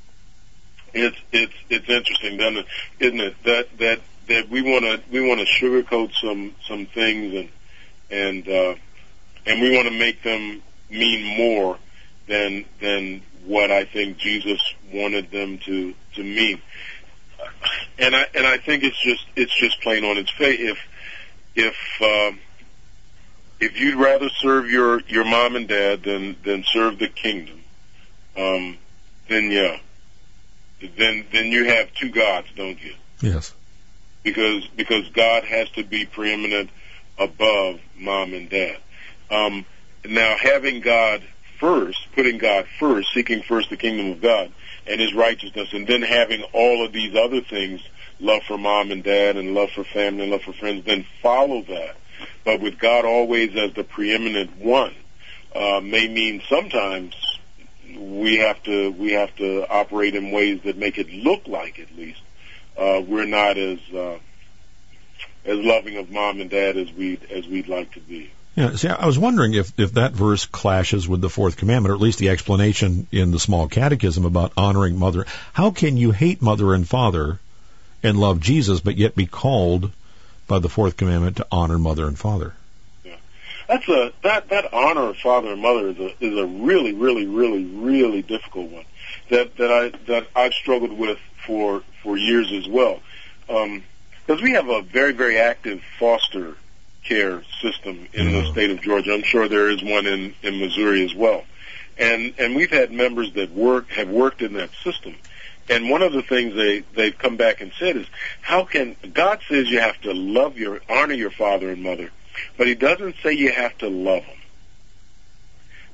it's, it's, it's interesting, doesn't it? Isn't it? That, that, that we want to, we want to sugarcoat some, some things and, and, uh, and we want to make them mean more than, than what I think Jesus wanted them to, to mean. And I, and I think it's just, it's just plain on its face. If, if, um, if you'd rather serve your, your mom and dad than, than serve the kingdom, um, then yeah, then, then you have two gods, don't you? Yes. Because, because God has to be preeminent above mom and dad. Um, now having God first, putting God first, seeking first the kingdom of God and his righteousness, and then having all of these other things, love for mom and dad and love for family and love for friends, then follow that. But with God always as the preeminent one, uh, may mean sometimes we have to we have to operate in ways that make it look like, at least, uh, we're not as uh, as loving of mom and dad as we as we'd like to be. Yeah, see, I was wondering if if that verse clashes with the fourth commandment, or at least the explanation in the small catechism about honoring mother. How can you hate mother and father and love Jesus, but yet be called by the fourth commandment to honor mother and father? Yeah, that's a that that honor of father and mother is a is a really really really really difficult one that that I that I've struggled with for for years as well, um, because we have a very very active foster care system in mm. the state of Georgia. I'm sure there is one in in Missouri as well, and and we've had members that work have worked in that system. And one of the things they, they've come back and said is, how can, God says you have to love your, honor your father and mother, but he doesn't say you have to love them.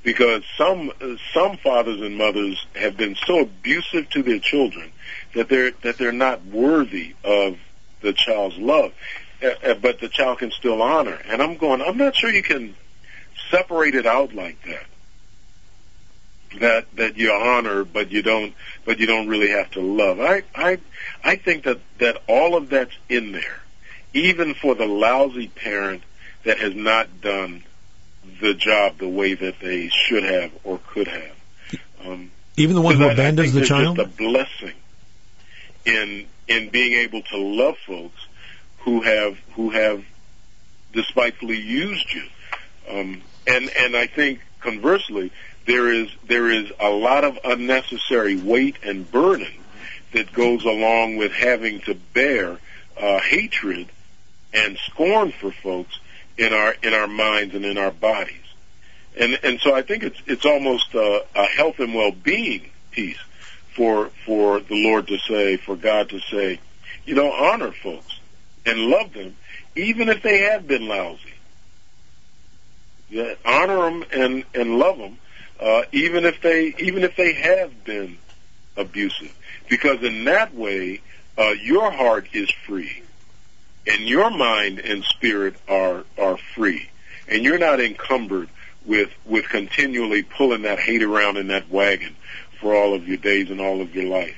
because some some fathers and mothers have been so abusive to their children that they're that they're not worthy of the child's love, uh, but the child can still honor. And I'm going, I'm not sure you can separate it out like that. That that you honor, but you don't, but you don't really have to love. I I I think that that all of that's in there, even for the lousy parent that has not done the job the way that they should have or could have. Um, even the one who I, abandons I the child. Just a blessing in in being able to love folks who have who have despitefully used you, um, and and I think conversely there is there is a lot of unnecessary weight and burden that goes along with having to bear uh, hatred and scorn for folks in our in our minds and in our bodies, and and so I think it's it's almost a, a health and well-being piece for for the Lord to say, for God to say, you know, honor folks and love them, even if they have been lousy. Yeah, honor them and and love them, uh, even if they even if they have been abusive, because in that way, uh, your heart is free. And your mind and spirit are are free, and you're not encumbered with with continually pulling that hate around in that wagon for all of your days and all of your life.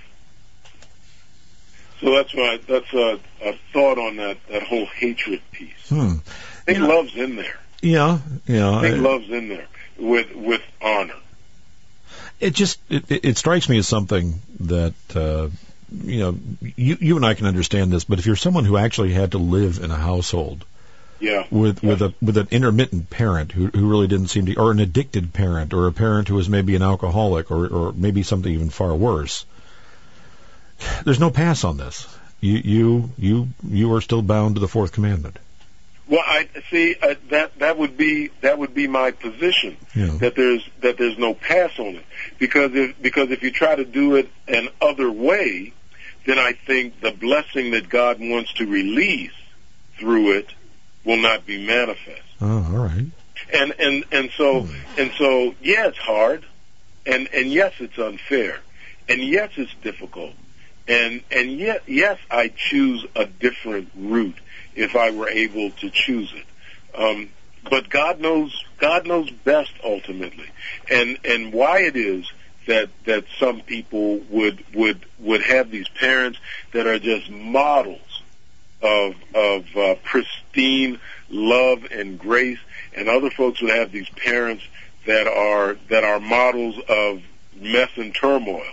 So that's my that's a, a thought on that that whole hatred piece. Hmm. I think you know, love's in there. Yeah, yeah. I think I, love's in there with with honor. It just it, it strikes me as something that. Uh, You know, you you and I can understand this, but if you're someone who actually had to live in a household, yeah, with yeah. with a with an intermittent parent who who really didn't seem to, or an addicted parent, or a parent who was maybe an alcoholic, or or maybe something even far worse, there's no pass on this. You you you you are still bound to the fourth commandment. Well, I see uh, that that would be that would be my position, yeah. that there's that there's no pass on it, because if because if you try to do it an other way, then I think the blessing that God wants to release through it will not be manifest. Oh, all right. And and and so hmm. and so yeah, it's hard, and and yes, it's unfair, and yes, it's difficult, and and yet yes, I choose a different route if I were able to choose it. Um, but God knows God knows best ultimately, and and why it is that that some people would would would have these parents that are just models of of uh, pristine love and grace, and other folks would have these parents that are that are models of mess and turmoil.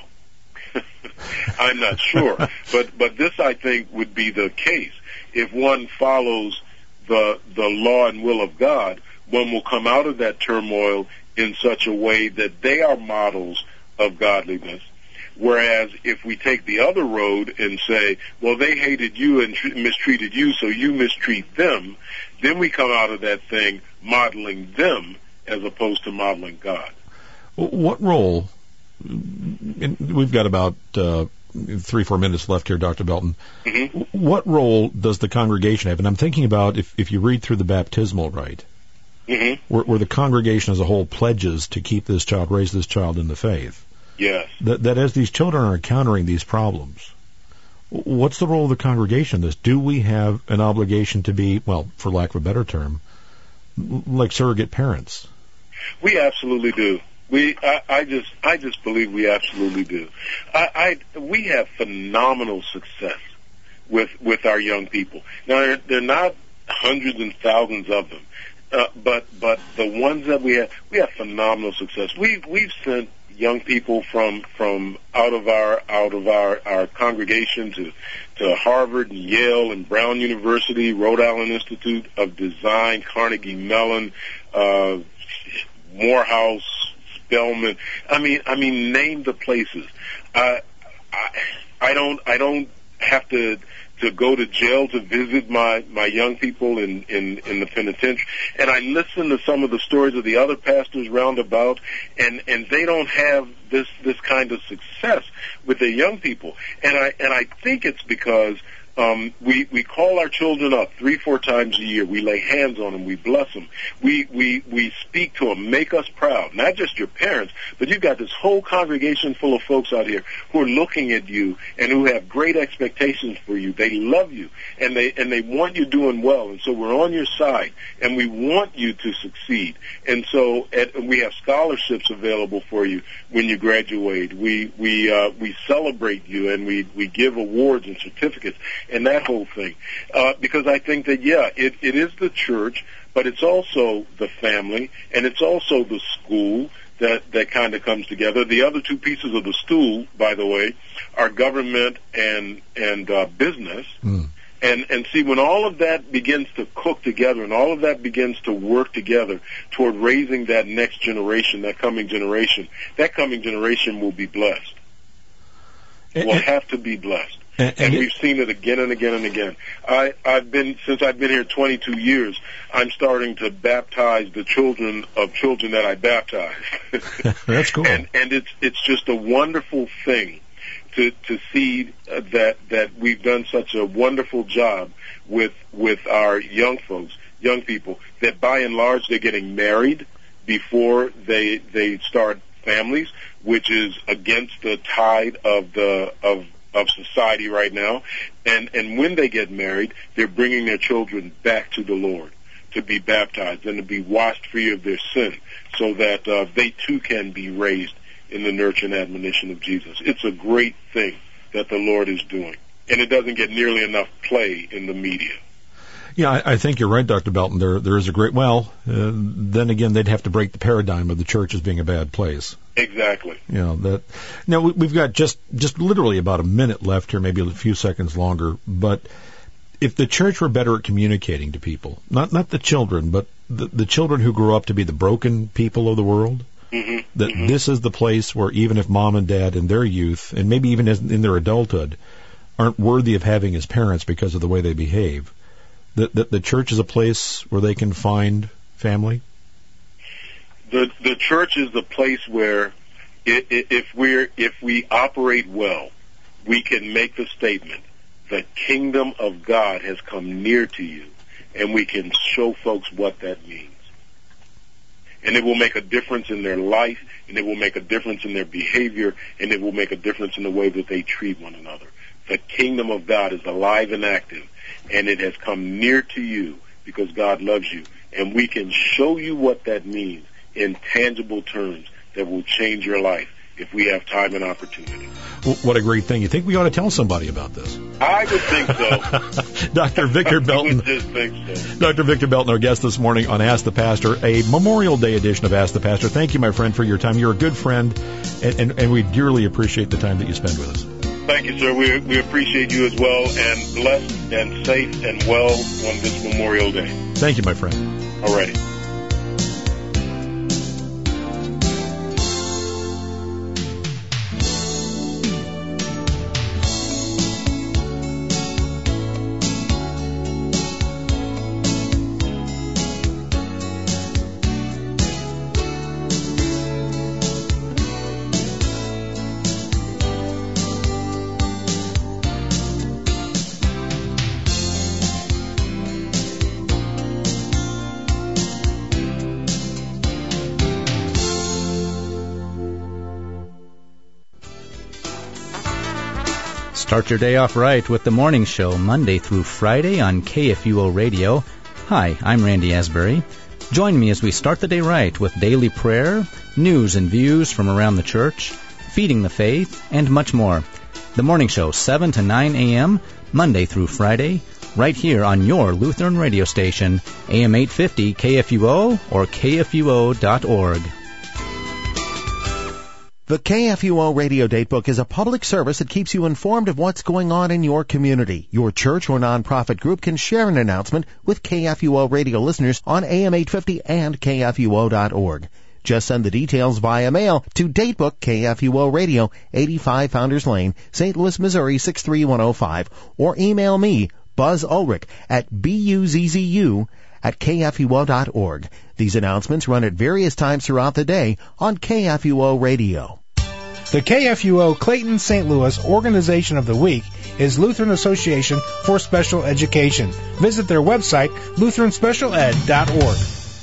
I'm not sure, but but this I think would be the case. If one follows the the law and will of God, one will come out of that turmoil in such a way that they are models of godliness. Whereas if we take the other road and say, well, they hated you and tr- mistreated you, so you mistreat them, then we come out of that thing modeling them as opposed to modeling God. What role, and we've got about uh, three, four minutes left here, Doctor Belton, mm-hmm. What role does the congregation have? And I'm thinking about if, if you read through the baptismal rite, mm-hmm. where, where the congregation as a whole pledges to keep this child, raise this child in the faith. Yes. That, that as these children are encountering these problems, what's the role of the congregation in this? Do we have an obligation to be, well, for lack of a better term, like surrogate parents? We absolutely do. We, I, I just, I just believe we absolutely do. I, I, we have phenomenal success with with our young people. Now, they're, they're not hundreds and thousands of them, uh, but but the ones that we have, we have phenomenal success. We've we've sent young people from from out of our out of our, our congregation to to Harvard and Yale and Brown University, Rhode Island Institute of Design, Carnegie Mellon, uh, Morehouse, Spelman. I mean, I mean, name the places. Uh, I I don't I don't have to. to go to jail to visit my, my young people in, in, in the penitentiary. And I listen to some of the stories of the other pastors round about, and, and they don't have this, this kind of success with their young people. And I, and I think it's because Um, we, we call our children up three, four times a year. We lay hands on them. We bless them. We, we, we speak to them. Make us proud. Not just your parents, but you've got this whole congregation full of folks out here who are looking at you and who have great expectations for you. They love you, and they, and they want you doing well. And so we're on your side, and we want you to succeed. And so at, we have scholarships available for you when you graduate. We, we, uh, we celebrate you, and we, we give awards and certificates. And that whole thing. Uh, because I think that, yeah, it, it is the church, but it's also the family, and it's also the school that, that kind of comes together. The other two pieces of the stool, by the way, are government and, and uh, business. Mm. And, and see, when all of that begins to cook together and all of that begins to work together toward raising that next generation, that coming generation, that coming generation will be blessed. It will have to be blessed. And, and, and we've seen it again and again and again. I, I've been, since I've been here twenty-two years, I'm starting to baptize the children of children that I baptize. That's cool. And, and it's, it's just a wonderful thing to, to see uh, that, that we've done such a wonderful job with, with our young folks, young people, that by and large they're getting married before they, they start families, which is against the tide of the, of, of society right now. And, and when they get married, they're bringing their children back to the Lord to be baptized and to be washed free of their sin so that uh, they too can be raised in the nurture and admonition of Jesus. It's a great thing that the Lord is doing, and it doesn't get nearly enough play in the media. Yeah, I, I think you're right, Doctor Belton. There, there is a great, well, uh, then again, they'd have to break the paradigm of the church as being a bad place. Exactly. You know, that, now we, we've got just, just literally about a minute left here, maybe a few seconds longer, but if the church were better at communicating to people, not, not the children, but the, the children who grow up to be the broken people of the world, mm-hmm. that mm-hmm. this is the place where even if mom and dad in their youth, and maybe even in their adulthood, aren't worthy of having as parents because of the way they behave, that, that the church is a place where they can find family? The the church is the place where if we're if we operate well, we can make the statement, the kingdom of God has come near to you, and we can show folks what that means. And it will make a difference in their life, and it will make a difference in their behavior, and it will make a difference in the way that they treat one another. The kingdom of God is alive and active, and it has come near to you because God loves you. And we can show you what that means in tangible terms that will change your life if we have time and opportunity. Well, what a great thing. You think we ought to tell somebody about this? I would think so. Doctor Victor Belton. I would just think so. Doctor Victor Belton, our guest this morning on Ask the Pastor, a Memorial Day edition of Ask the Pastor. Thank you, my friend, for your time. You're a good friend, and, and, and we dearly appreciate the time that you spend with us. Thank you, sir. We, we appreciate you as well, and blessed and safe and well on this Memorial Day. Thank you, my friend. All righty. Start your day off right with the morning show Monday through Friday on K F U O Radio. Hi, I'm Randy Asbury. Join me as we start the day right with daily prayer, news and views from around the church, feeding the faith, and much more. The morning show seven to nine a.m. Monday through Friday, right here on your Lutheran radio station, A M eight fifty K F U O or K F U O dot org. The K F U O Radio Datebook is a public service that keeps you informed of what's going on in your community. Your church or nonprofit group can share an announcement with K F U O radio listeners on A M eight fifty and K F U O dot org. Just send the details via mail to Datebook K F U O Radio, eighty-five Founders Lane, Saint Louis, Missouri six three one oh five, or email me, Buzz Ulrich, at B U Z Z U at K F U O dot org. These announcements run at various times throughout the day on K F U O Radio. The K F U O Clayton Saint Louis Organization of the Week is Lutheran Association for Special Education. Visit their website, lutheran special ed dot org.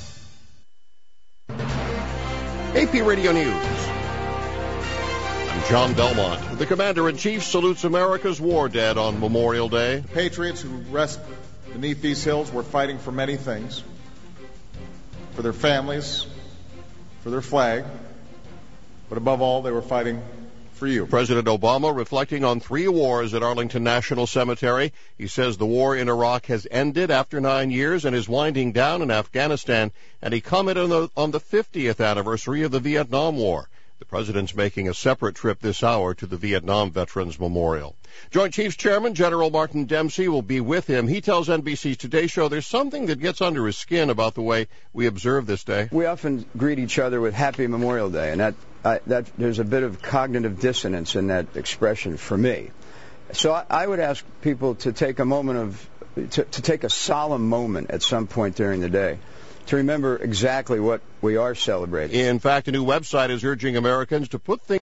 A P Radio News. I'm John Belmont. The Commander-in-Chief salutes America's war dead on Memorial Day. The patriots who rest beneath these hills were fighting for many things. For their families, for their flag, but above all, they were fighting for you. President Obama reflecting on three wars at Arlington National Cemetery. He says the war in Iraq has ended after nine years and is winding down in Afghanistan, and he commented on the, on the fiftieth anniversary of the Vietnam War. The president's making a separate trip this hour to the Vietnam Veterans Memorial. Joint Chiefs Chairman General Martin Dempsey will be with him. He tells N B C's Today Show there's something that gets under his skin about the way we observe this day. We often greet each other with Happy Memorial Day, and that, I, that there's a bit of cognitive dissonance in that expression for me. So I, I would ask people to take a moment of, to, to take a solemn moment at some point during the day to remember exactly what we are celebrating. In fact, a new website is urging Americans to put things